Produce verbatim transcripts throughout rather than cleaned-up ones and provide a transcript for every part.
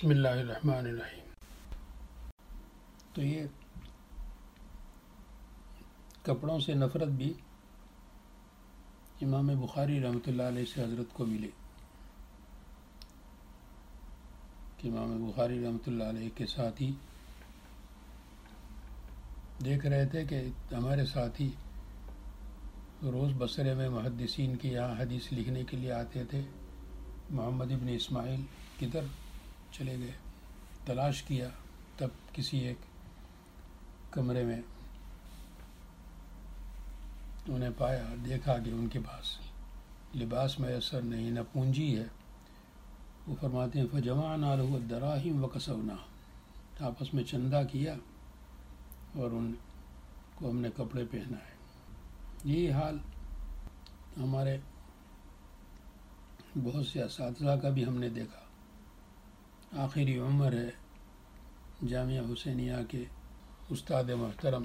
بسم اللہ الرحمن الرحیم۔ تو یہ کپڑوں سے نفرت بھی امام بخاری رحمۃ اللہ علیہ سے حضرت کو ملی کہ امام بخاری رحمۃ اللہ علیہ کے ساتھی دیکھ رہے تھے کہ ہمارے ساتھی روز بصرے میں محدثین کے یہاں حدیث لکھنے کے لیے آتے تھے، محمد ابن اسماعیل کدھر چلے گئے؟ تلاش کیا، تب کسی ایک کمرے میں انہیں پایا، دیکھا کہ ان کے پاس لباس میسر نہیں، نہ پونجی ہے۔ وہ فرماتے ہیں فجمعنا له الدراہم وکسونا، آپس میں چندہ کیا اور ان کو ہم نے کپڑے پہنا ہے۔ یہی حال ہمارے بہت سے اساتذہ کا بھی ہم نے دیکھا۔ آخری عمر ہے جامعہ حسینیہ کے استاد محترم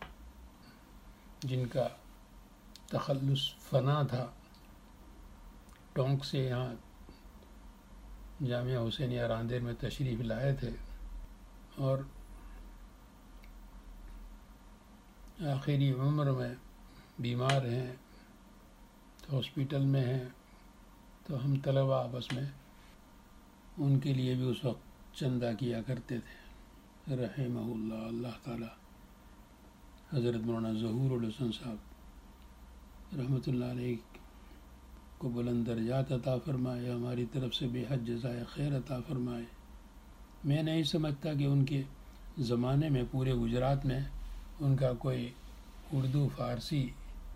جن کا تخلص فنا تھا، ٹونک سے یہاں جامعہ حسینیہ راندیر میں تشریف لائے تھے اور آخری عمر میں بیمار ہیں، ہاسپٹل میں ہیں، تو ہم طلبہ آپس میں ان کے لیے بھی اس وقت چندہ کیا کرتے تھے۔ رحمہ اللہ، اللہ تعالی حضرت مولانا ظہور الحسن صاحب رحمۃ اللہ علیہ کو بلند درجات عطا فرمائے، ہماری طرف سے بے حد جزائے خیر عطا فرمائے۔ میں نہیں سمجھتا کہ ان کے زمانے میں پورے گجرات میں ان کا کوئی اردو فارسی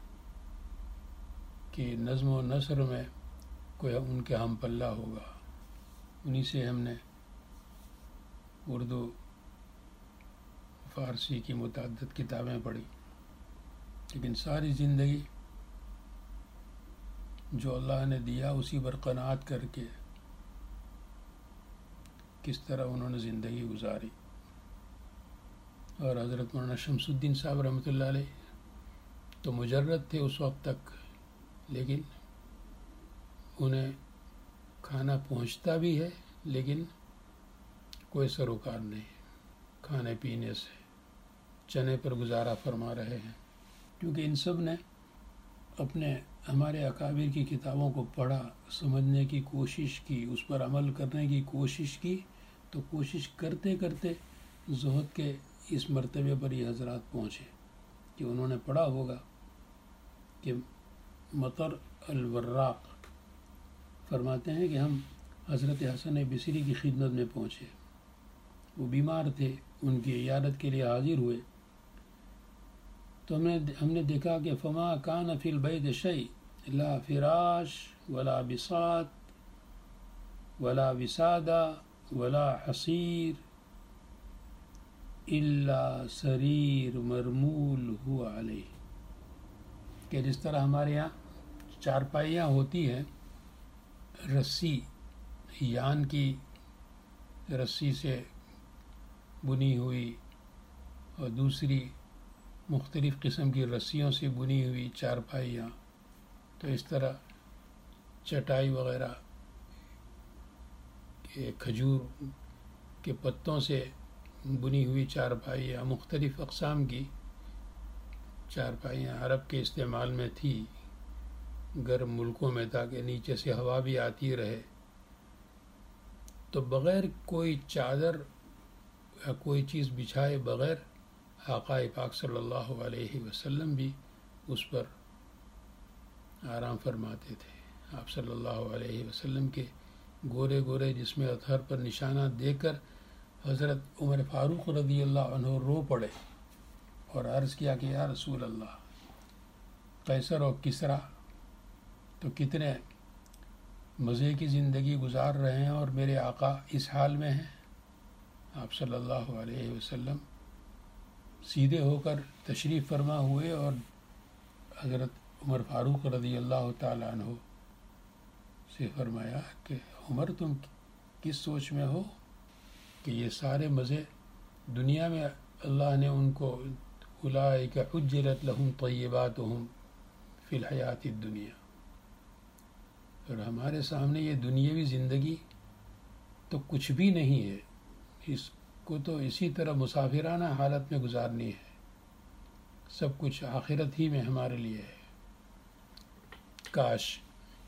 کی نظم و نثر میں کوئی ان کے ہم پلہ ہوگا۔ انہی سے ہم نے اردو فارسی کی متعدد کتابیں پڑھی، لیکن ساری زندگی جو اللہ نے دیا اسی پر قناعت کر کے کس طرح انہوں نے زندگی گزاری۔ اور حضرت مولانا شمس الدین صاحب رحمۃ اللہ علیہ تو مجرد تھے اس وقت تک، لیکن انہیں کھانا پہنچتا بھی ہے لیکن کوئی سروکار نہیں، کھانے پینے سے چنے پر گزارا فرما رہے ہیں، کیونکہ ان سب نے اپنے ہمارے اکابر کی کتابوں کو پڑھا، سمجھنے کی کوشش کی، اس پر عمل کرنے کی کوشش کی، تو کوشش کرتے کرتے زہد کے اس مرتبے پر یہ حضرات پہنچے کہ انہوں نے پڑھا ہوگا کہ مطر الوراق فرماتے ہیں کہ ہم حضرت حسن بصری کی خدمت میں پہنچے، وہ بیمار تھے، ان کی عیادت کے لیے حاضر ہوئے، تو ہم نے ہم نے دیکھا کہ فما کان فی البیت شیء لا فراش ولا بساط ولا وسادہ ولا حصیر الا سریر مرمول ہوا علیہ، کہ جس طرح ہمارے یہاں چارپائیاں ہوتی ہیں رسی، یان کی رسی سے بنی ہوئی اور دوسری مختلف قسم کی رسیوں سے بنی ہوئی چارپائیاں، تو اس طرح چٹائی وغیرہ کے کھجور کے پتوں سے بنی ہوئی چارپائیاں، مختلف اقسام کی چارپائیاں عرب کے استعمال میں تھی گرم ملکوں میں، تاکہ نیچے سے ہوا بھی آتی رہے، تو بغیر کوئی چادر یا کوئی چیز بچھائے بغیر آقا پاک صلی اللہ علیہ وسلم بھی اس پر آرام فرماتے تھے۔ آپ صلی اللہ علیہ وسلم کے گورے گورے جسم اطہر پر نشانہ دیکھ کر حضرت عمر فاروق رضی اللہ عنہ رو پڑے اور عرض کیا کہ یا رسول اللہ، قیصر اور کسریٰ تو کتنے مزے کی زندگی گزار رہے ہیں اور میرے آقا اس حال میں ہیں۔ آپ صلی اللہ علیہ وسلم سیدھے ہو کر تشریف فرما ہوئے اور حضرت عمر فاروق رضی اللہ تعالیٰ عنہ سے فرمایا کہ عمر تم کس سوچ میں ہو کہ یہ سارے مزے دنیا میں اللہ نے ان کو اولئک حجلت لہم طیباتہم فی الحیات الدنیا، اور ہمارے سامنے یہ دنیاوی زندگی تو کچھ بھی نہیں ہے، اس کو تو اسی طرح مسافرانہ حالت میں گزارنی ہے، سب کچھ آخرت ہی میں ہمارے لیے ہے۔ کاش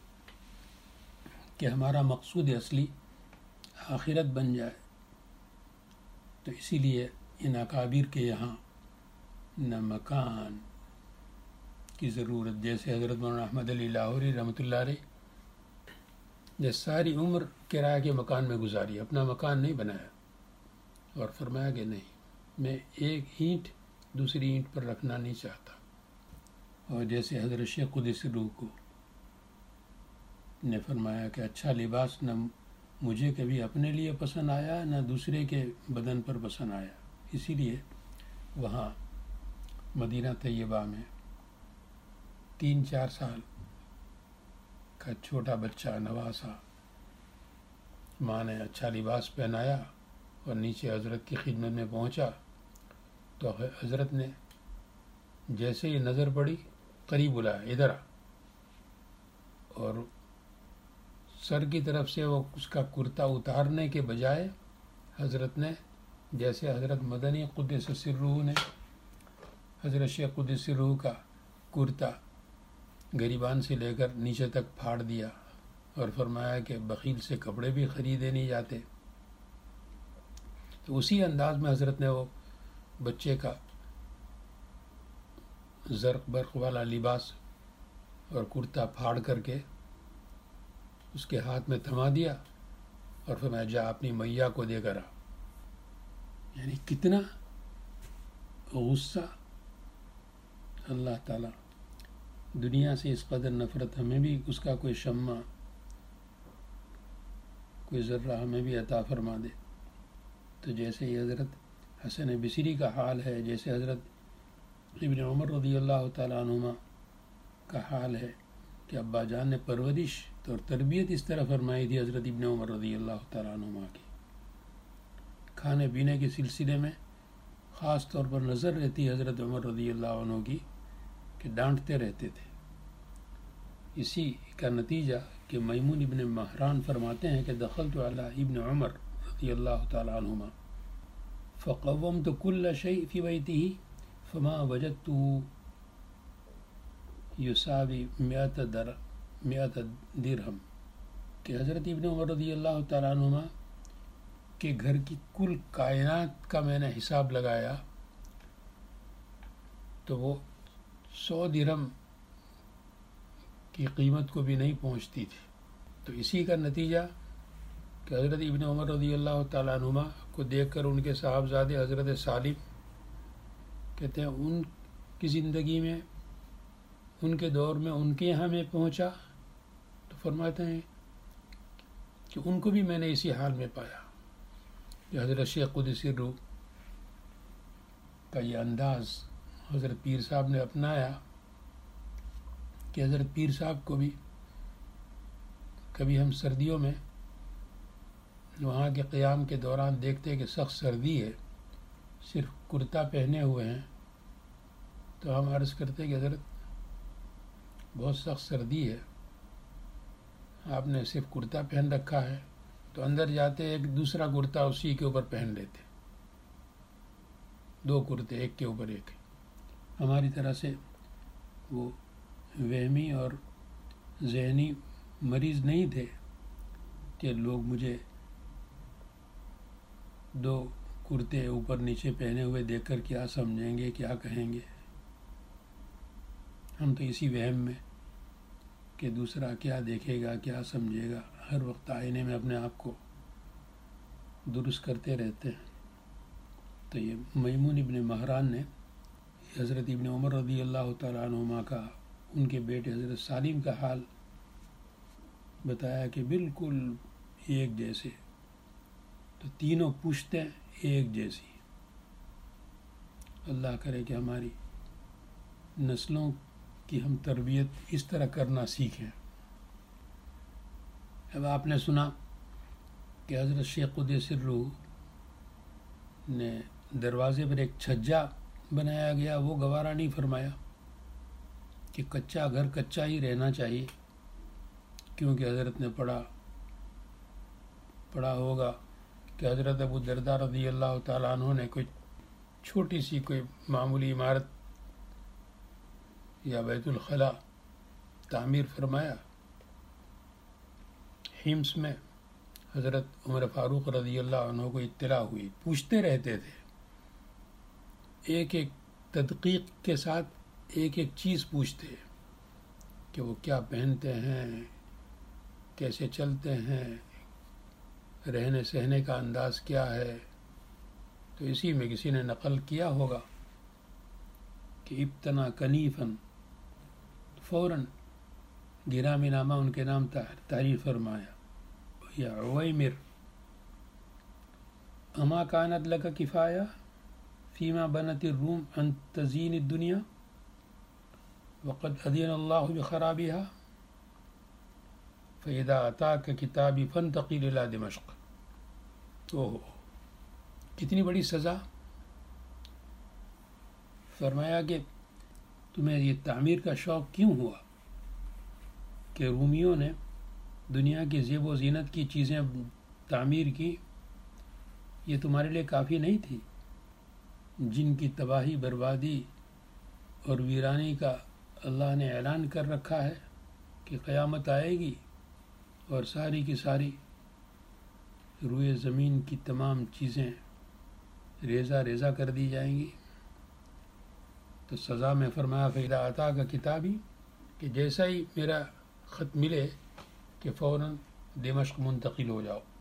کہ ہمارا مقصود اصلی آخرت بن جائے۔ تو اسی لیے ان اکابر کے یہاں نہ مکان کی ضرورت، جیسے حضرت مولانا احمد علی لاہوری رحمۃ اللہ علیہ نے ساری عمر کرایہ کے مکان میں گزاری، اپنا مکان نہیں بنایا، اور فرمایا کہ نہیں، میں ایک اینٹ دوسری اینٹ پر رکھنا نہیں چاہتا۔ اور جیسے حضرت شیخ قدس روح کو نے فرمایا کہ اچھا لباس نہ مجھے کبھی اپنے لیے پسند آیا نہ دوسرے کے بدن پر پسند آیا، اسی لیے وہاں مدینہ طیبہ میں تین چار سال کا چھوٹا بچہ نواسا ماں نے اچھا لباس پہنایا اور نیچے حضرت کی خدمت میں پہنچا تو حضرت نے جیسے ہی نظر پڑی قریب بلایا، ادھر آ، اور سر کی طرف سے وہ اس کا کرتا اتارنے کے بجائے حضرت نے، جیسے حضرت مدنی قدس سرہ نے حضرت شیخ قدس سرہ کا کرتا گریبان سے لے کر نیچے تک پھاڑ دیا اور فرمایا کہ بخیل سے کپڑے بھی خریدے نہیں جاتے۔ تو اسی انداز میں حضرت نے وہ بچے کا زرق برق والا لباس اور کرتا پھاڑ کر کے اس کے ہاتھ میں تھما دیا اور فرمایا جا اپنی میاں کو دے کر آ۔ یعنی کتنا غصہ! اللہ تعالیٰ دنیا سے اس قدر نفرت ہمیں بھی اس کا کوئی شمع، کوئی ذرہ ہمیں بھی عطا فرما دے۔ تو جیسے یہ حضرت حسن بصری کا حال ہے، جیسے حضرت ابن عمر رضی اللہ تعالیٰ عنہما کا حال ہے کہ ابا جان نے پرورش اور تربیت اس طرح فرمائی تھی حضرت ابن عمر رضی اللہ تعالیٰ عنہما کی، کھانے پینے کے سلسلے میں خاص طور پر نظر رہتی حضرت عمر رضی اللہ عنہ کی کہ ڈانٹتے رہتے تھے۔ اسی کا نتیجہ کہ میمون ابن مہران فرماتے ہیں کہ دخلت علی ابن عمر رضی اللہ تعالیٰ عنہما فقومت كل شيء في بيته فما وجدته يساوي مئة در مئة درہم، کہ حضرت ابن عمر رضی اللہ تعالیٰ عنہما کے گھر کی کل کائنات کا میں نے حساب لگایا تو وہ سو درہم کی قیمت کو بھی نہیں پہنچتی تھی۔ تو اسی کا نتیجہ کہ حضرت ابن عمر رضی اللہ تعالیٰ عنہما کو دیکھ کر ان کے صاحبزادے حضرت سالم کہتے ہیں ان کی زندگی میں، ان کے دور میں ان کے یہاں میں پہنچا تو فرماتے ہیں کہ ان کو بھی میں نے اسی حال میں پایا کہ حضرت شیخ قدس روح کا یہ انداز حضرت پیر صاحب نے اپنایا کہ حضرت پیر صاحب کو بھی کبھی ہم سردیوں میں وہاں کے قیام کے دوران دیکھتے کہ سخت سردی ہے، صرف کرتا پہنے ہوئے ہیں، تو ہم عرض کرتے کہ حضرت بہت سخت سردی ہے، آپ نے صرف کرتا پہن رکھا ہے، تو اندر جاتے ایک دوسرا کرتا اسی کے اوپر پہن لیتے، دو کرتے ایک کے اوپر ایک۔ ہماری طرح سے وہ وہمی اور ذہنی مریض نہیں تھے کہ لوگ مجھے دو کرتے اوپر نیچے پہنے ہوئے دیکھ کر کیا سمجھیں گے، کیا کہیں گے۔ ہم تو اسی وہم میں کہ دوسرا کیا دیکھے گا، کیا سمجھے گا، ہر وقت آئینے میں اپنے آپ کو درست کرتے رہتے ہیں۔ تو یہ میمون ابن مہران نے حضرت ابن عمر رضی اللہ تعالیٰ عنہما کا، ان کے بیٹے حضرت سالم کا حال بتایا کہ بالکل ایک جیسے، تو تینوں پشتیں ایک جیسی۔ اللہ کرے کہ ہماری نسلوں کی ہم تربیت اس طرح کرنا سیکھیں۔ اب آپ نے سنا کہ حضرت شیخ قدس سرہ نے دروازے پر ایک چھجا بنایا گیا، وہ گوارا نہیں فرمایا کہ کچا گھر کچا ہی رہنا چاہیے، کیونکہ حضرت نے پڑھا پڑھا ہوگا کہ حضرت ابو درداء رضی اللہ تعالیٰ عنہ نے کوئی چھوٹی سی کوئی معمولی عمارت یا بیت الخلاء تعمیر فرمایا. حمص میں حضرت عمر فاروق رضی اللہ عنہ کو اطلاع ہوئی. پوچھتے رہتے تھے، ایک ایک تدقیق کے ساتھ ایک ایک چیز پوچھتے کہ وہ کیا پہنتے ہیں، کیسے چلتے ہیں، رہنے سہنے کا انداز کیا ہے. تو اسی میں کسی نے نقل کیا ہوگا کہ ابتنا کنیفن، فوراً گرامی نامہ ان کے نام تحریر فرمایا، یا عویمر اما کانت لک کفایہ فیما بنت الروم ان تزین الدنیا وقد اذن اللہ بخرابها فاذا اتاک کتابی فانتقل الى دمشق. اوہ کتنی بڑی سزا. فرمایا کہ تمہیں یہ تعمیر کا شوق کیوں ہوا کہ رومیوں نے دنیا کی زیب و زینت کی چیزیں تعمیر کی، یہ تمہارے لیے کافی نہیں تھی، جن کی تباہی بربادی اور ویرانی کا اللہ نے اعلان کر رکھا ہے کہ قیامت آئے گی اور ساری کی ساری روئے زمین کی تمام چیزیں ریزہ ریزہ کر دی جائیں گی. تو سزا میں فرمایا فیدا عطا کا کتابی کہ جیسا ہی میرا خط ملے کہ فوراً دمشق منتقل ہو جاؤ،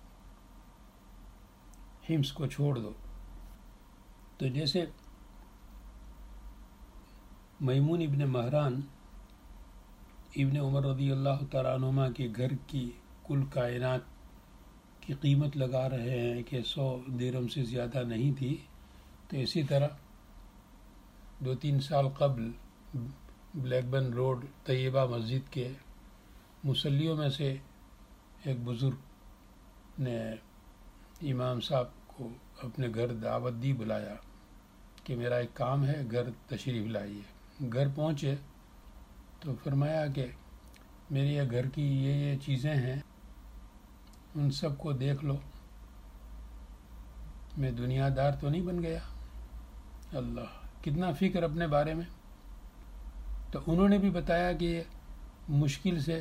حمص کو چھوڑ دو. تو جیسے میمون ابن مہران ابن عمر رضی اللہ تعالیٰ عنہما کے گھر کی کل کائنات کی قیمت لگا رہے ہیں کہ سو درہم سے زیادہ نہیں تھی، تو اسی طرح دو تین سال قبل بلیک بن روڈ طیبہ مسجد کے مصلیوں میں سے ایک بزرگ نے امام صاحب کو اپنے گھر دعوت دی، بلایا کہ میرا ایک کام ہے، گھر تشریف لائیے. گھر پہنچے تو فرمایا کہ میری یہ گھر کی یہ یہ چیزیں ہیں، ان سب کو دیکھ لو، میں دنیا دار تو نہیں بن گیا. اللہ کتنا فکر اپنے بارے میں. تو انہوں نے بھی بتایا کہ یہ مشکل سے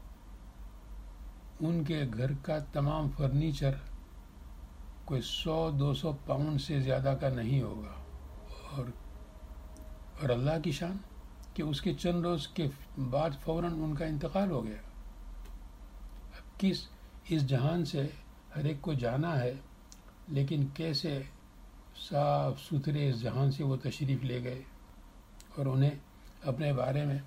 ان کے گھر کا تمام فرنیچر کوئی سو دو سو پاؤنڈ سے زیادہ کا نہیں ہوگا، اور اور اللہ کی شان کہ اس کے چند روز کے بعد فوراً ان کا انتقال ہو گیا. اب کس اس جہان سے ہر ایک کو جانا ہے، لیکن کیسے صاف ستھرے اس جہان سے وہ تشریف لے گئے، اور انہیں اپنے بارے میں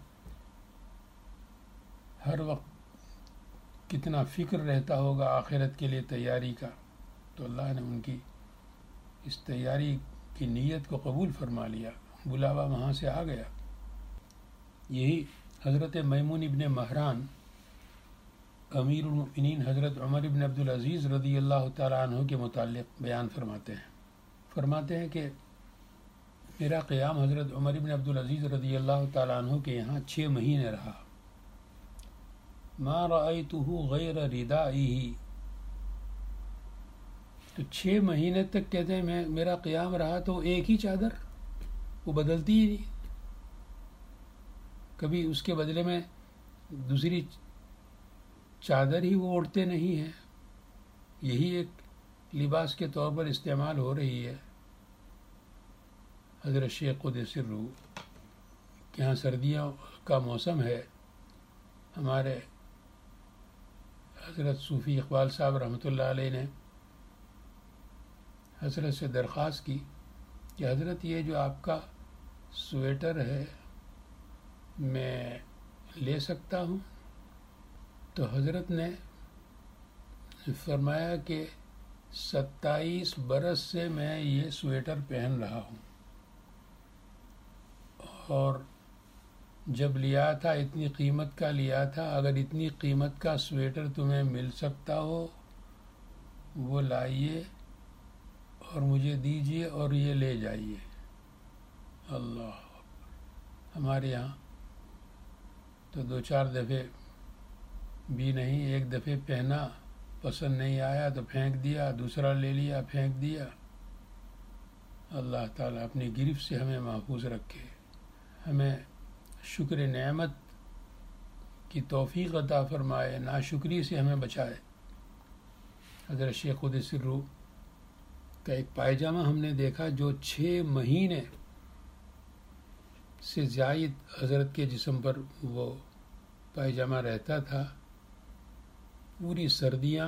ہر وقت کتنا فکر رہتا ہوگا آخرت کے لیے تیاری کا. تو اللہ نے ان کی اس تیاری کی نیت کو قبول فرما لیا، بلاوا وہاں سے آ گیا. یہی حضرت میمون ابن مہران امیر المؤمنین حضرت عمر ابن عبدالعزیز رضی اللہ تعالیٰ عنہ کے متعلق بیان فرماتے ہیں. فرماتے ہیں کہ میرا قیام حضرت عمر ابن عبدالعزیز رضی اللہ تعالیٰ عنہ کے یہاں چھ مہینے رہا. ما رأیتہ غیر ردائہ، تو چھ مہینے تک کہتے ہیں میں میرا قیام رہا تو ایک ہی چادر، وہ بدلتی ہی نہیں، کبھی اس کے بدلے میں دوسری چادر ہی وہ اوڑھتے نہیں ہیں، یہی ایک لباس کے طور پر استعمال ہو رہی ہے. حضرت شیخ قدس سرہ کہ یہاں سردیوں کا موسم ہے، ہمارے حضرت صوفی اقبال صاحب رحمۃ اللہ علیہ نے حضرت سے درخواست کی کہ حضرت یہ جو آپ کا سویٹر ہے میں لے سکتا ہوں؟ تو حضرت نے فرمایا کہ ستائیس برس سے میں یہ سویٹر پہن رہا ہوں، اور جب لیا تھا اتنی قیمت کا لیا تھا، اگر اتنی قیمت کا سویٹر تمہیں مل سکتا ہو وہ لائیے اور مجھے دیجیے اور یہ لے جائیے. اللہ، ہمارے یہاں تو دو چار دفعے بھی نہیں، ایک دفعے پہنا پسند نہیں آیا تو پھینک دیا، دوسرا لے لیا پھینک دیا۔ اللہ تعالیٰ اپنی گرفت سے ہمیں محفوظ رکھے، ہمیں شکر نعمت کی توفیق عطا فرمائے، ناشکری سے ہمیں بچائے۔ حضرت شیخ قدس الروح کا ایک پائجامہ ہم نے دیکھا جو چھ مہینے سے زائد حضرت کے جسم پر وہ پائجامہ رہتا تھا۔ پوری سردیاں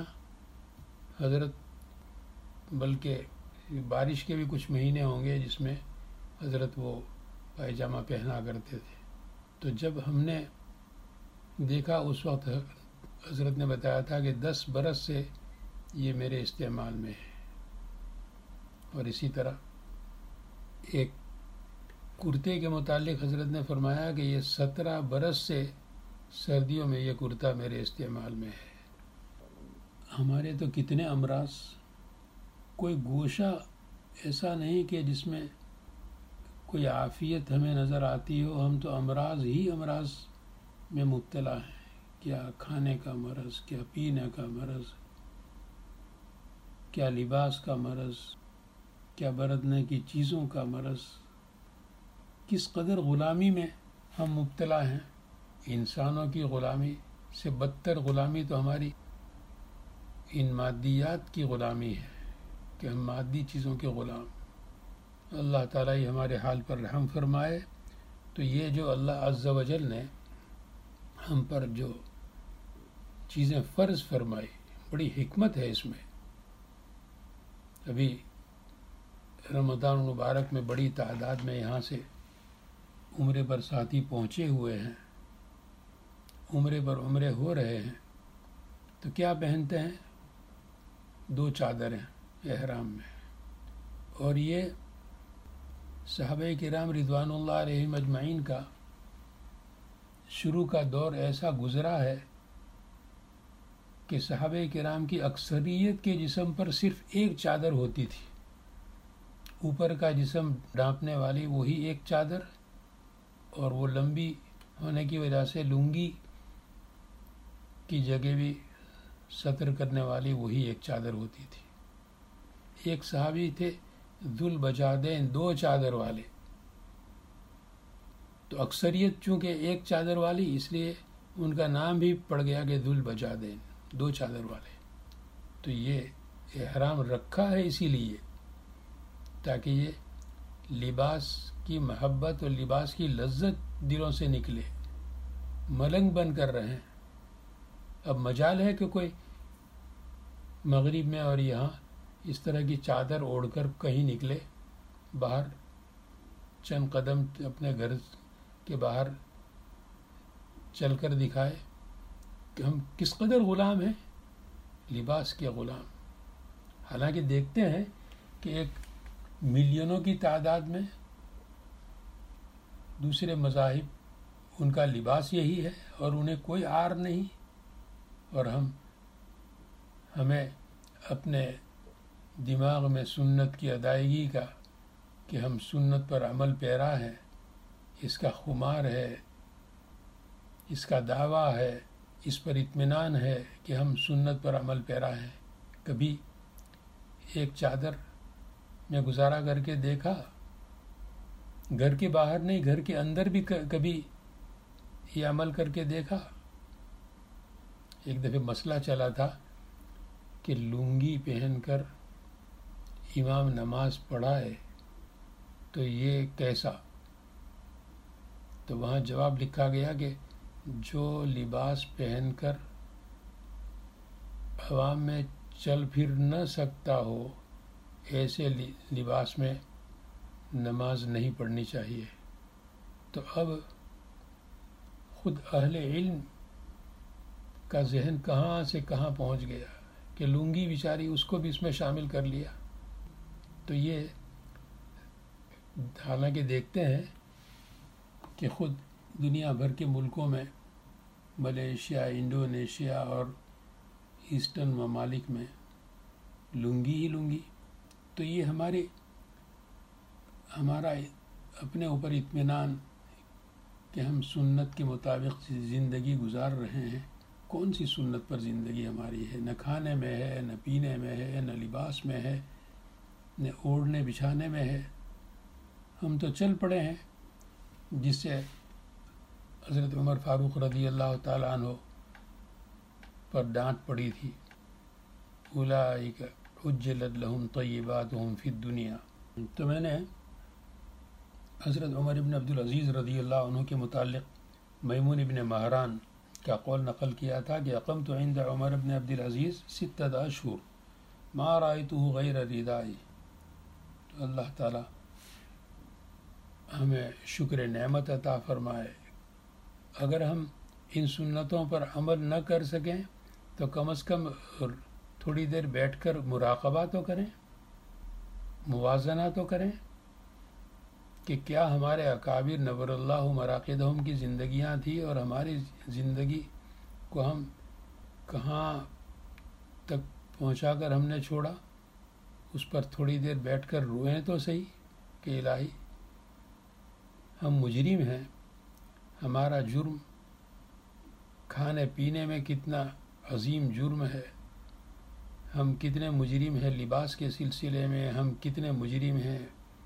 حضرت، بلکہ بارش کے بھی کچھ مہینے ہوں گے جس میں حضرت وہ پائجامہ پہنا کرتے تھے۔ تو جب ہم نے دیکھا اس وقت حضرت نے بتایا تھا کہ دس برس سے یہ میرے استعمال میں ہے۔ اور اسی طرح ایک کرتے کے متعلق حضرت نے فرمایا کہ یہ سترہ برس سے سردیوں میں یہ کرتا میرے استعمال میں ہے۔ ہمارے تو کتنے امراض، کوئی گوشہ ایسا نہیں کہ جس میں کوئی عافیت ہمیں نظر آتی ہو، ہم تو امراض ہی امراض میں مبتلا ہیں۔ کیا کھانے کا مرض، کیا پینے کا مرض، کیا لباس کا مرض، کیا برتنے کی چیزوں کا مرض، کس قدر غلامی میں ہم مبتلا ہیں۔ انسانوں کی غلامی سے بدتر غلامی تو ہماری ان مادیات کی غلامی ہے کہ ہم مادی چیزوں کے غلام۔ اللہ تعالیٰ ہی ہمارے حال پر رحم فرمائے۔ تو یہ جو اللہ عز و جل نے ہم پر جو چیزیں فرض فرمائی، بڑی حکمت ہے اس میں۔ ابھی رمضان المبارک میں بڑی تعداد میں یہاں سے عمرے پر ساتھی پہنچے ہوئے ہیں، عمرے پر عمرے ہو رہے ہیں، تو کیا پہنتے ہیں؟ دو چادریں احرام میں۔ اور یہ صحابہ کرام رضوان اللہ علیہم اجمعین کا شروع کا دور ایسا گزرا ہے کہ صحابہ کرام کی اکثریت کے جسم پر صرف ایک چادر ہوتی تھی، اوپر کا جسم ڈھانپنے والی وہی ایک چادر، اور وہ لمبی ہونے کی وجہ سے لنگی کی جگہ بھی ستر کرنے والی وہی ایک چادر ہوتی تھی۔ ایک صحابی تھے ذوالبجادین، دو چادر والے، تو اکثریت چونکہ ایک چادر والی اس لیے ان کا نام بھی پڑ گیا کہ ذوالبجادین، دو چادر والے۔ تو یہ احرام رکھا ہے اسی لیے تاکہ یہ لباس کی محبت اور لباس کی لذت دلوں سے نکلے، ملنگ بن کر رہیں۔ اب مجال ہے کہ کوئی مغرب میں اور یہاں اس طرح کی چادر اوڑھ کر کہیں نکلے، باہر چند قدم اپنے گھر کے باہر چل کر دکھائے کہ ہم کس قدر غلام ہیں، لباس کے غلام۔ حالانکہ دیکھتے ہیں کہ ایک ملینوں کی تعداد میں دوسرے مذاہب ان کا لباس یہی ہے اور انہیں کوئی عار نہیں، اور ہم ہمیں اپنے دماغ میں سنت کی ادائیگی کا کہ ہم سنت پر عمل پیرا ہیں، اس کا خمار ہے، اس کا دعویٰ ہے، اس پر اطمینان ہے کہ ہم سنت پر عمل پیرا ہیں۔ کبھی ایک چادر میں گزارا کر کے دیکھا، گھر کے باہر نہیں گھر کے اندر بھی کبھی یہ عمل کر کے دیکھا۔ ایک دفعہ مسئلہ چلا تھا کہ لنگی پہن کر امام نماز پڑھائے تو یہ کیسا؟ تو وہاں جواب لکھا گیا کہ جو لباس پہن کر عوام میں چل پھر نہ سکتا ہو، ایسے لباس میں نماز نہیں پڑھنی چاہیے۔ تو اب خود اہل علم کا ذہن کہاں سے کہاں پہنچ گیا کہ لنگی بیچاری اس کو بھی اس میں شامل کر لیا۔ تو یہ حالانکہ دیکھتے ہیں کہ خود دنیا بھر کے ملکوں میں، ملیشیا، انڈونیشیا اور ایسٹرن ممالک میں لنگی ہی لنگی۔ تو یہ ہمارے ہمارا اپنے اوپر اطمینان کہ ہم سنت کے مطابق زندگی گزار رہے ہیں، کون سی سنت پر زندگی ہماری ہے؟ نہ کھانے میں ہے، نہ پینے میں ہے، نہ لباس میں ہے، نہ اوڑھنے بچھانے میں ہے. ہم تو چل پڑے ہیں جس سے حضرت عمر فاروق رضی اللہ تعالیٰ عنہ پر ڈانٹ پڑی تھی. اولئک عجلت لہم طیباتہم فی الدنیا. تو میں نے حضرت عمر بن عبدالعزیز رضی اللہ عنہ کے متعلق میمون بن مہران کا قول نقل کیا تھا کہ اقمت عند عمر بن عبدالعزیز ستۃ اشہر ما رأیتہ غیر ردائی. تو اللہ تعالی ہمیں شکر نعمت عطا فرمائے. اگر ہم ان سنتوں پر عمل نہ کر سکیں تو کم از کم تھوڑی دیر بیٹھ کر مراقبہ تو کریں، موازنہ تو کریں کہ کیا ہمارے اکابر نور اللہ مراقدہم کی زندگیاں تھیں اور ہماری زندگی کو ہم کہاں تک پہنچا کر ہم نے چھوڑا. اس پر تھوڑی دیر بیٹھ کر روئیں تو صحیح کہ الہی ہم مجرم ہیں، ہمارا جرم کھانے پینے میں کتنا عظیم جرم ہے، ہم کتنے مجرم ہیں لباس کے سلسلے میں، ہم کتنے مجرم ہیں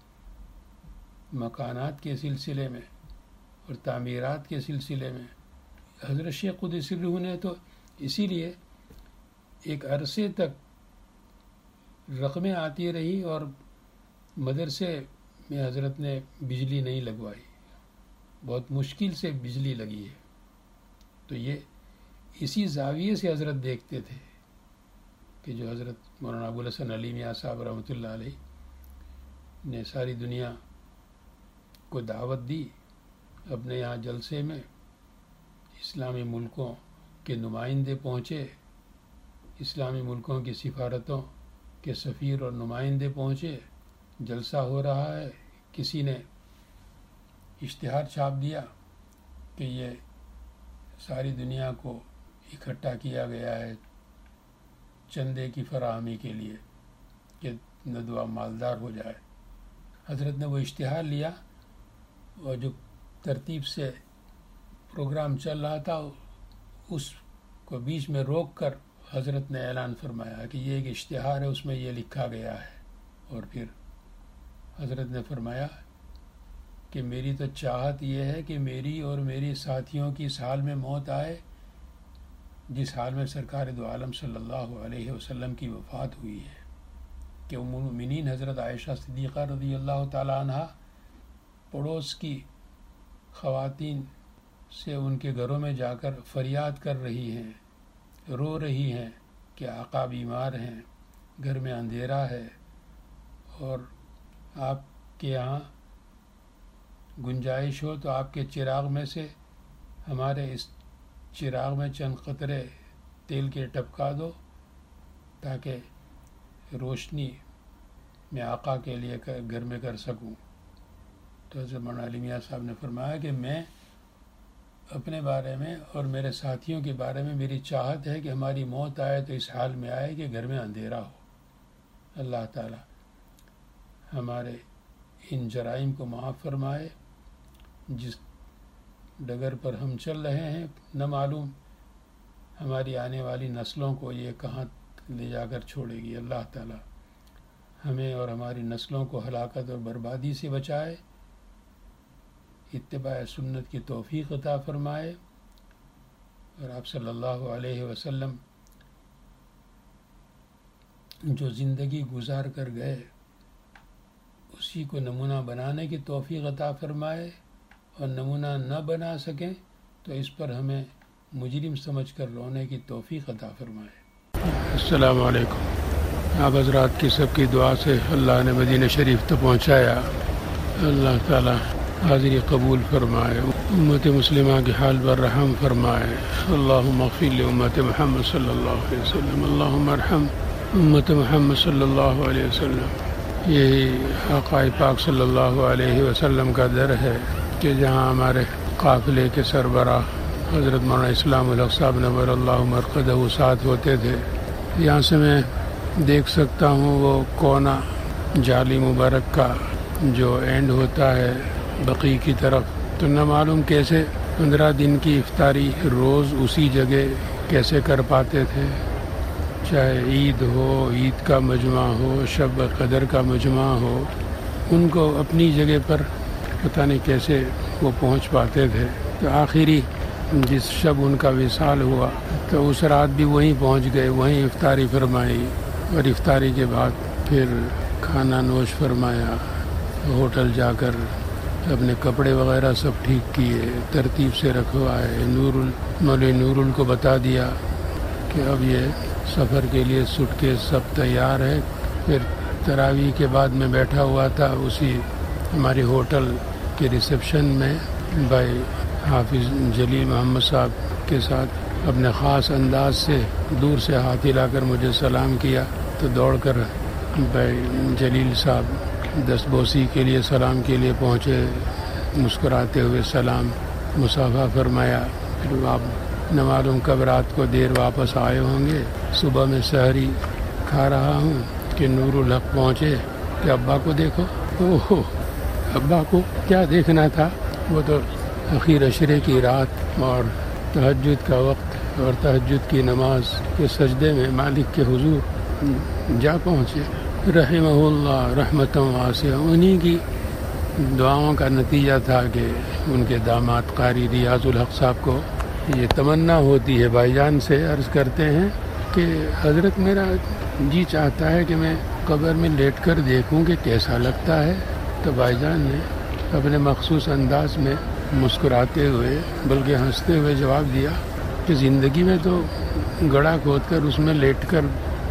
مکانات کے سلسلے میں اور تعمیرات کے سلسلے میں. حضرت شیخ قدس سرہ نے تو اسی لیے ایک عرصے تک رقمیں آتی رہی اور مدرسے میں حضرت نے بجلی نہیں لگوائی، بہت مشکل سے بجلی لگی ہے. تو یہ اسی زاویے سے حضرت دیکھتے تھے کہ جو حضرت مولانا ابوالحسن علی میاں صاحب رحمۃ اللہ علیہ نے ساری دنیا کو دعوت دی. اپنے یہاں جلسے میں اسلامی ملکوں کے نمائندے پہنچے، اسلامی ملکوں کی سفارتوں کے سفیر اور نمائندے پہنچے. جلسہ ہو رہا ہے، کسی نے اشتہار چھاپ دیا کہ یہ ساری دنیا کو اکٹھا کیا گیا ہے چندے کی فراہمی کے لیے کہ ندوہ مالدار ہو جائے. حضرت نے وہ اشتہار لیا اور جو ترتیب سے پروگرام چل رہا تھا اس کو بیچ میں روک کر حضرت نے اعلان فرمایا کہ یہ ایک اشتہار ہے، اس میں یہ لکھا گیا ہے. اور پھر حضرت نے فرمایا کہ میری تو چاہت یہ ہے کہ میری اور میری ساتھیوں کی اس حال میں موت آئے جس حال میں سرکار دو عالم صلی اللہ علیہ وسلم کی وفات ہوئی ہے، کہ ام المؤمنین حضرت عائشہ صدیقہ رضی اللہ تعالی عنہ پڑوس کی خواتین سے ان کے گھروں میں جا کر فریاد کر رہی ہیں، رو رہی ہیں کہ آقا بیمار ہیں، گھر میں اندھیرا ہے اور آپ کے یہاں گنجائش ہو تو آپ کے چراغ میں سے ہمارے اس چراغ میں چند قطرے تیل کے ٹپکا دو تاکہ روشنی میں آقا کے لیے گھر میں کر سکوں. تو حضرت مولانا علی میاں صاحب نے فرمایا کہ میں اپنے بارے میں اور میرے ساتھیوں کے بارے میں میری چاہت ہے کہ ہماری موت آئے تو اس حال میں آئے کہ گھر میں اندھیرا ہو. اللہ تعالی ہمارے ان جرائم کو معاف فرمائے. جس ڈگر پر ہم چل رہے ہیں نہ معلوم ہماری آنے والی نسلوں کو یہ کہاں لے جا کر چھوڑے گی. اللہ تعالی ہمیں اور ہماری نسلوں کو ہلاکت اور بربادی سے بچائے، اتباع سنت کی توفیق عطا فرمائے اور آپ صلی اللہ علیہ وسلم جو زندگی گزار کر گئے اسی کو نمونہ بنانے کی توفیق عطا فرمائے، اور نمونہ نہ بنا سکیں تو اس پر ہمیں مجرم سمجھ کر رونے کی توفیق عطا فرمائے. السلام علیکم. آپ حضرات کی سب کی دعا سے اللہ نے مدینہ شریف تو پہنچایا. اللہ تعالی حاضری قبول فرمائے، امت مسلمہ کے حال پر رحم فرمائے. اللہم اغفر لامت محمد صلی اللہ علیہ وسلم، اللہم ارحم امت محمد صلی اللہ علیہ وسلم. یہی آقا پاک صلی اللہ علیہ وسلم کا در ہے کہ جہاں ہمارے قافلے کے سربراہ حضرت مولانا اسلام الحق صاحب نور اللہ مرقدہ ساتھ ہوتے تھے. یہاں سے میں دیکھ سکتا ہوں وہ کونا جالی مبارک کا جو اینڈ ہوتا ہے بقی کی طرف. تو نہ معلوم کیسے پندرہ دن کی افطاری روز اسی جگہ کیسے کر پاتے تھے، چاہے عید ہو، عید کا مجمع ہو، شب قدر کا مجمع ہو، ان کو اپنی جگہ پر پتہ نہیں کیسے وہ پہنچ پاتے تھے۔ تو آخری جس شب ان کا وصال ہوا تو اس رات بھی وہیں پہنچ گئے، وہیں افطاری فرمائی، اور افطاری کے بعد پھر کھانا نوش فرمایا، ہوٹل جا کر اپنے کپڑے وغیرہ سب ٹھیک کیے، ترتیب سے رکھوائے، نور مولوی نور ال کو بتا دیا کہ اب یہ سفر کے لیے سوٹ کیس سب تیار ہے۔ پھر تراویح کے بعد میں بیٹھا ہوا تھا اسی ہمارے ہوٹل کے ریسیپشن میں، بھائی حافظ جلیل محمد صاحب کے ساتھ اپنے خاص انداز سے دور سے ہاتھ ہلا کر مجھے سلام کیا، تو دوڑ کر بھائی جلیل صاحب دست بوسی کے لیے سلام کے لیے پہنچے، مسکراتے ہوئے سلام مصافحہ فرمایا۔ پھر آپ نہ معلوم کب رات کو دیر واپس آئے ہوں گے، صبح میں سحری کھا رہا ہوں کہ نور الحق پہنچے کہ ابا کو دیکھو۔ اوہ، ابا کو کیا دیکھنا تھا، وہ تو اخیر عشرے کی رات اور تہجد کا وقت اور تہجد کی نماز کے سجدے میں مالک کے حضور جا پہنچے۔ رحمہ اللہ رحمتً واسعہ، انہی کی دعاؤں کا نتیجہ تھا کہ ان کے داماد قاری ریاض الحق صاحب کو یہ تمنا ہوتی ہے، بھائی جان سے عرض کرتے ہیں کہ حضرت میرا جی چاہتا ہے کہ میں قبر میں لیٹ کر دیکھوں کہ کیسا لگتا ہے۔ تو بھائی جان نے اپنے مخصوص انداز میں مسکراتے ہوئے بلکہ ہنستے ہوئے جواب دیا کہ زندگی میں تو گڑھا کھود کر اس میں لیٹ کر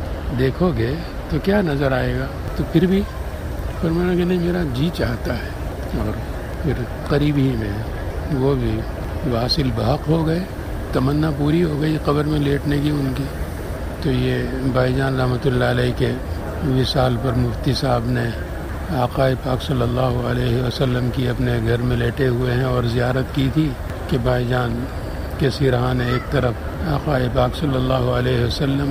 دیکھو گے تو کیا نظر آئے گا، تو پھر بھی فرمایا کہ نہیں میرا جی چاہتا ہے۔ اور پھر قریب ہی میں وہ بھی واصل بحق ہو گئے، تمنا پوری ہو گئی قبر میں لیٹنے کی ان کی۔ تو یہ بھائی جان رحمۃ اللہ علیہ کے وصال پر مفتی صاحب نے آقا پاک صلی اللہ علیہ وسلم کی اپنے گھر میں لیٹے ہوئے ہیں اور زیارت کی تھی کہ بھائی جان کے سرہانے ایک طرف آقا پاک صلی اللہ علیہ وسلم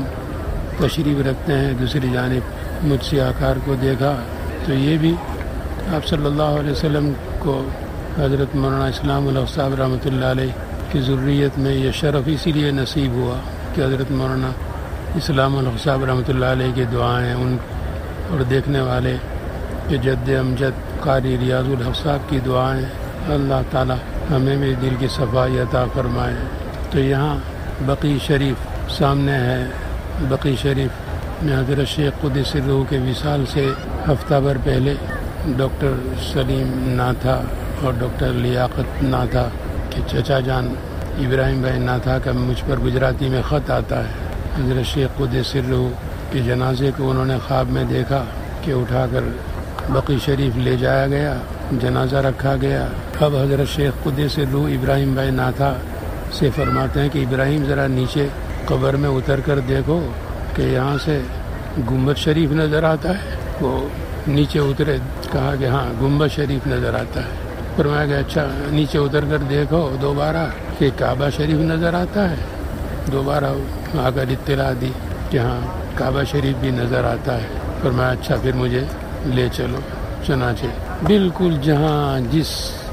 تشریف رکھتے ہیں، دوسری جانب مجھ سے آکار کو دیکھا تو یہ بھی آپ صلی اللہ علیہ وسلم کو حضرت مولانا اسلام الحق صاحب رحمۃ اللہ علیہ کی ذریت میں یہ شرف اسی لیے نصیب ہوا کہ حضرت مولانا اسلام الحق صاحب رحمۃ اللہ علیہ کی دعائیں ان اور دیکھنے والے کہ جد امجد قاری ریاض الحق صاحب کی دعائیں اللہ تعالی ہمیں بھی دل کی صفائی عطا فرمائے۔ تو یہاں بقی شریف سامنے ہے، بقی شریف میں حضرت شیخ قدس روح کے وصال سے ہفتہ بھر پہلے ڈاکٹر سلیم ناتھا اور ڈاکٹر لیاقت ناتھا کے چچا جان ابراہیم بھائی ناتھا کا مجھ پر گجراتی میں خط آتا ہے۔ حضرت شیخ قدس روح کے جنازے کو انہوں نے خواب میں دیکھا کہ اٹھا کر بقی شریف لے جایا گیا، جنازہ رکھا گیا۔ اب حضرت شیخ قدس روح ابراہیم بھائی ناتھا سے فرماتے ہیں کہ ابراہیم ذرا نیچے قبر میں اتر کر دیکھو کہ یہاں سے گنبد شریف نظر آتا ہے۔ وہ نیچے اترے، کہا کہ ہاں گنبد شریف نظر آتا ہے۔ فرمایا کہ اچھا نیچے اتر کر دیکھو دوبارہ کہ کعبہ شریف نظر آتا ہے۔ دوبارہ آ کر اطلاع دی کہ ہاں کعبہ شریف بھی نظر آتا ہے۔ فرمایا اچھا پھر مجھے لے چلو۔ چنانچہ بالکل جہاں جس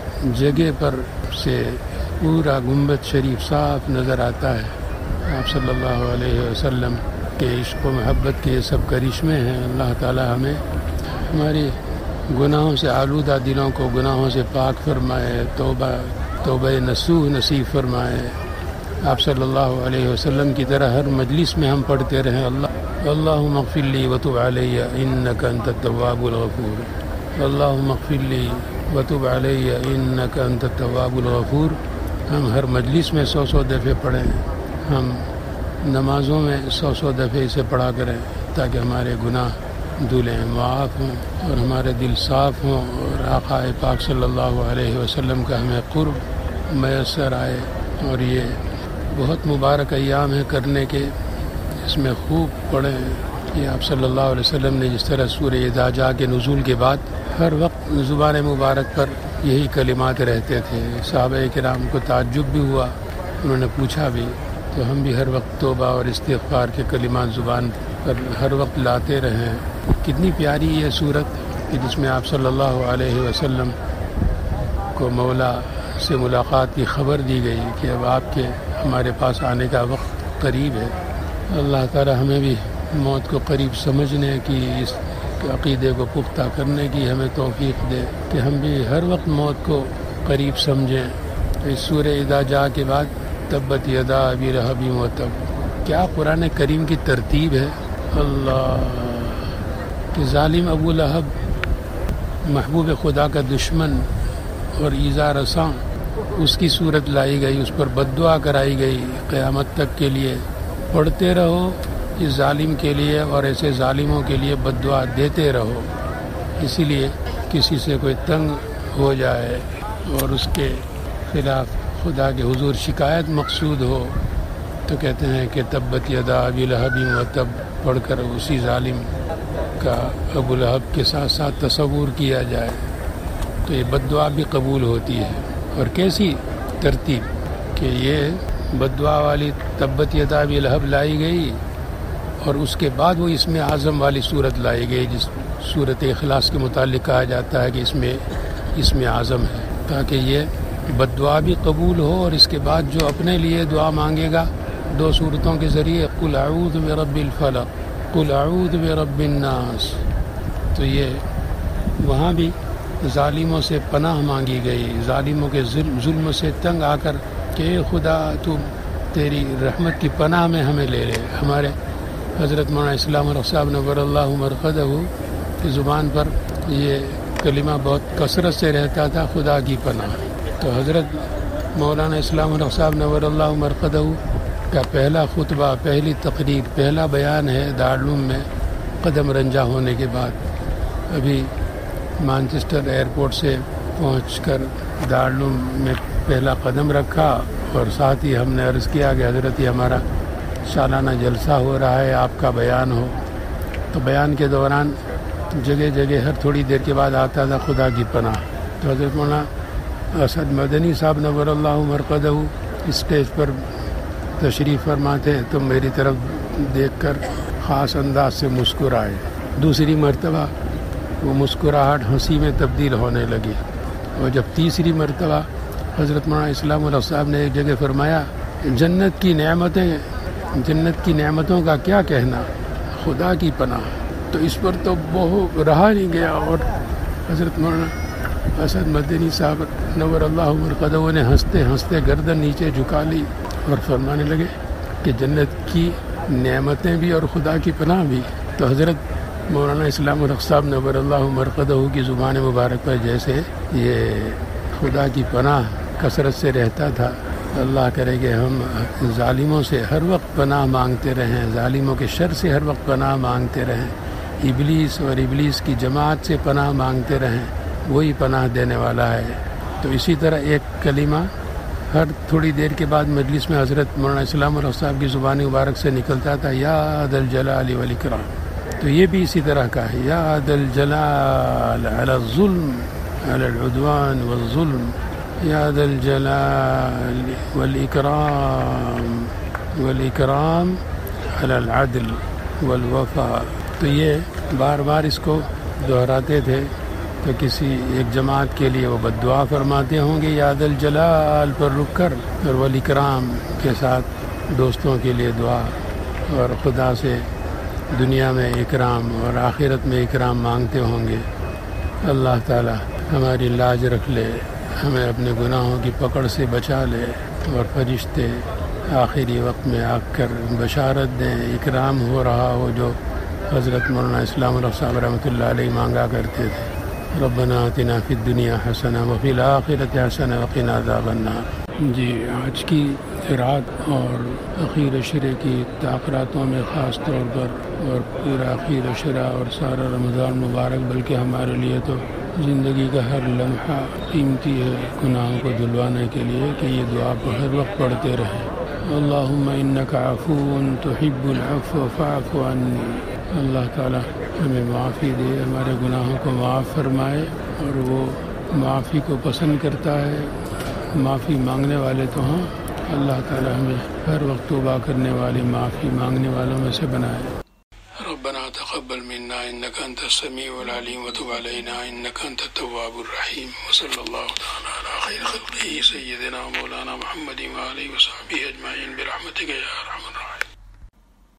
جگہ پر سے پورا گنبد شریف صاف نظر آتا ہے، آپ صلی اللہ علیہ وسلم کے عشق و محبت کے یہ سب کرشمے ہیں۔ اللہ تعالی ہمیں ہماری گناہوں سے آلودہ دلوں کو گناہوں سے پاک فرمائے، توبہ توبہ نصوح نصیب فرمائے۔ آپ صلی اللہ علیہ وسلم کی طرح ہر مجلس میں ہم پڑھتے رہیں اللہ اللہم اغفر لی وتب علی انک انت التواب الغفور، اللہم اغفر لی وتب علی انک انت التواب الغفور۔ ہم ہر مجلس میں سو سو دفعے پڑھیں، ہم نمازوں میں سو سو دفعے اسے پڑھا کریں تاکہ ہمارے گناہ دھلیں، معاف ہوں اور ہمارے دل صاف ہوں اور آقا پاک صلی اللہ علیہ وسلم کا ہمیں قرب میسر آئے۔ اور یہ بہت مبارک ایام ہے کرنے کے، اس میں خوب پڑھیں کہ آپ صلی اللہ علیہ وسلم نے جس طرح سورہ اذا جاء کے نزول کے بعد ہر وقت زبان مبارک پر یہی کلمات رہتے تھے۔ صحابہ کرام کو تعجب بھی ہوا، انہوں نے پوچھا بھی، تو ہم بھی ہر وقت توبہ اور استغفار کے کلمات زبان پر ہر وقت لاتے رہیں۔ کتنی پیاری یہ صورت کہ جس میں آپ صلی اللہ علیہ وسلم کو مولا سے ملاقات کی خبر دی گئی کہ اب آپ کے ہمارے پاس آنے کا وقت قریب ہے. اللہ تعالی ہمیں بھی موت کو قریب سمجھنے کی، اس عقیدے کو پختہ کرنے کی ہمیں توفیق دے کہ ہم بھی ہر وقت موت کو قریب سمجھیں. اس سورہ اذا جاء کے بعد تبت یدا ابی لہب وتب، کیا قرآن کریم کی ترتیب ہے. اللہ کہ ظالم ابو لہب محبوب خدا کا دشمن اور ایذا رساں، اس کی صورت لائی گئی، اس پر بد دعا کرائی گئی قیامت تک کے لیے. پڑھتے رہو اس ظالم کے لیے اور ایسے ظالموں کے لیے بد دعا دیتے رہو. اسی لیے کسی سے کوئی تنگ ہو جائے اور اس کے خلاف خدا کے حضور شکایت مقصود ہو تو کہتے ہیں کہ تبت یدا ابی لہب وتب پڑھ کر اسی ظالم کا ابو لہب کے ساتھ ساتھ تصور کیا جائے تو یہ بد دعا بھی قبول ہوتی ہے. اور کیسی ترتیب کہ یہ بد دعا والی تبت یدا ابی لہب لائی گئی اور اس کے بعد وہ اسم اعظم والی صورت لائی گئی جس صورت اخلاص کے متعلق کہا جاتا ہے کہ اس میں اسم اعظم ہے، تاکہ یہ بد دعا بھی قبول ہو اور اس کے بعد جو اپنے لیے دعا مانگے گا دو صورتوں کے ذریعے قل اعوذ برب الفلق قل اعوذ برب الناس، تو یہ وہاں بھی ظالموں سے پناہ مانگی گئی، ظالموں کے ظلم سے تنگ آ کر کہ اے خدا تو تیری رحمت کی پناہ میں ہمیں لے لے. ہمارے حضرت مولانا اسلام الحق صاحب نور اللہ مرقدہ کی زبان پر یہ کلمہ بہت کثرت سے رہتا تھا، خدا کی پناہ. تو حضرت مولانا اسلام الحق صاحب نور اللہ مرقدہ کا پہلا خطبہ، پہلی تقریر، پہلا بیان ہے دارالعلوم میں قدم رنجا ہونے کے بعد. ابھی مانچسٹر ایئرپورٹ سے پہنچ کر دارالعلوم میں پہلا قدم رکھا اور ساتھ ہی ہم نے عرض کیا کہ حضرت یہ ہمارا سالانہ جلسہ ہو رہا ہے، آپ کا بیان ہو. تو بیان کے دوران جگہ جگہ ہر تھوڑی دیر کے بعد آتا تھا خدا کی پناہ. تو حضرت مولانا اسد مدنی صاحب نور اللہ مرقدہ اسٹیج پر تشریف فرما تھے تو میری طرف دیکھ کر خاص انداز سے مسکرائے. دوسری مرتبہ وہ مسکراہٹ ہنسی میں تبدیل ہونے لگی. اور جب تیسری مرتبہ حضرت مولانا اسلام الحق صاحب نے ایک جگہ فرمایا جنت کی نعمتیں، جنت کی نعمتوں کا کیا کہنا، خدا کی پناہ، تو اس پر تو بہت رہا نہیں گیا اور حضرت مولانا اسد مدنی صاحب نور اللہ مرقدہ نے ہنستے ہنستے گردن نیچے جھکا لی اور فرمانے لگے کہ جنت کی نعمتیں بھی اور خدا کی پناہ بھی. تو حضرت مولانا اسلام الحق صاحب نور اللہ مرقدہ کی زبان مبارک پر جیسے یہ خدا کی پناہ کثرت سے رہتا تھا. اللہ کرے کہ ہم ظالموں سے ہر وقت پناہ مانگتے رہیں، ظالموں کے شر سے ہر وقت پناہ مانگتے رہیں، ابلیس اور ابلیس کی جماعت سے پناہ مانگتے رہیں، وہی پناہ دینے والا ہے. تو اسی طرح ایک کلمہ ہر تھوڑی دیر کے بعد مجلس میں حضرت مولانا اسلام الحق صاحب کی زبان مبارک سے نکلتا تھا، یا ذا الجلال والاکرام. تو یہ بھی اسی طرح کا ہے، یا ذا الجلال علی الظلم علی العدوان والظلم، یا ذا الجلال والاکرام والاکرام علی العدل والوفا. تو یہ بار بار اس کو دہراتے تھے تو کسی ایک جماعت کے لیے وہ بد دعا فرماتے ہوں گے یا ذا الجلال پر رک کر، اور والاکرام کے ساتھ دوستوں کے لیے دعا، اور خدا سے دنیا میں اکرام اور آخرت میں اکرام مانگتے ہوں گے. اللہ تعالی ہماری لاج رکھ لے، ہمیں اپنے گناہوں کی پکڑ سے بچا لے، اور فرشتے آخری وقت میں آ کر بشارت دیں، اکرام ہو رہا ہو جو حضرت مولانا اسلام الحق صاحب رحمۃ اللہ علیہ مانگا کرتے تھے. ربنا آتنا فی الدنیا حسنہ وفی الآخرۃ حسنہ وقنا عذاب النار. جی آج کی رات اور اخیر عشرے کی تاخیراتوں میں خاص طور پر اور پورا اخیر عشرہ اور سارا رمضان مبارک، بلکہ ہمارے لیے تو زندگی کا ہر لمحہ قیمتی ہے گناہوں کو دھلوانے کے لیے کہ یہ دعا کو ہر وقت پڑھتے رہیں. اللہم انک عفو تحب العفو فاعف عنی. اللہ تعالی ہمیں معافی دے، ہمارے گناہوں کو معاف فرمائے، اور وہ معافی کو پسند کرتا ہے. معافی مانگنے والے تو ہاں، اللہ تعالی ہمیں ہر وقت توبہ کرنے والے معافی مانگنے والوں میں سے بنائے. ربنا تقبل منا انك انت السميع العليم وتب علينا انك انت التواب الرحيم. وصلى الله تعالى على خير خلقه سيدنا مولانا محمد وآله وصحبه اجمعين برحمتك يا ارحم